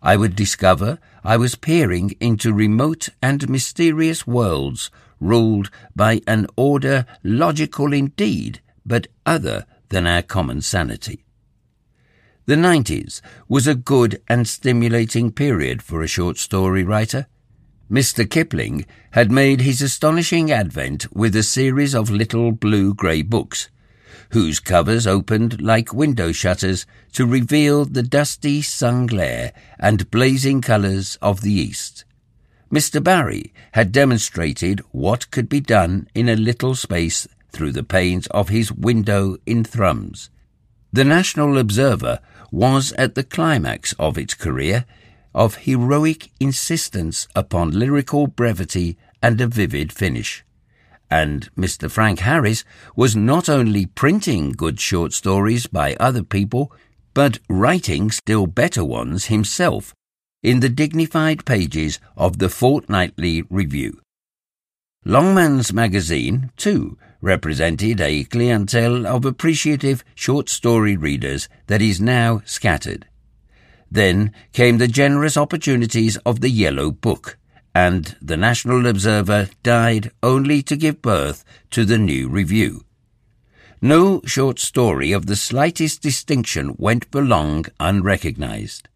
I would discover I was peering into remote and mysterious worlds ruled by an order logical indeed, but other than our common sanity. The 90s was a good and stimulating period for a short story writer. Mr. Kipling had made his astonishing advent with a series of little blue-grey books, whose covers opened like window shutters to reveal the dusty sun glare and blazing colours of the East. Mr. Barrie had demonstrated what could be done in a little space through the panes of his window in Thrums. The National Observer was at the climax of its career of heroic insistence upon lyrical brevity and a vivid finish. And Mr. Frank Harris was not only printing good short stories by other people, but writing still better ones himself in the dignified pages of the Fortnightly Review. Longman's magazine, too, represented a clientele of appreciative short story readers that is now scattered. Then came the generous opportunities of the Yellow Book, and the National Observer died only to give birth to the New Review. No short story of the slightest distinction went for long unrecognized.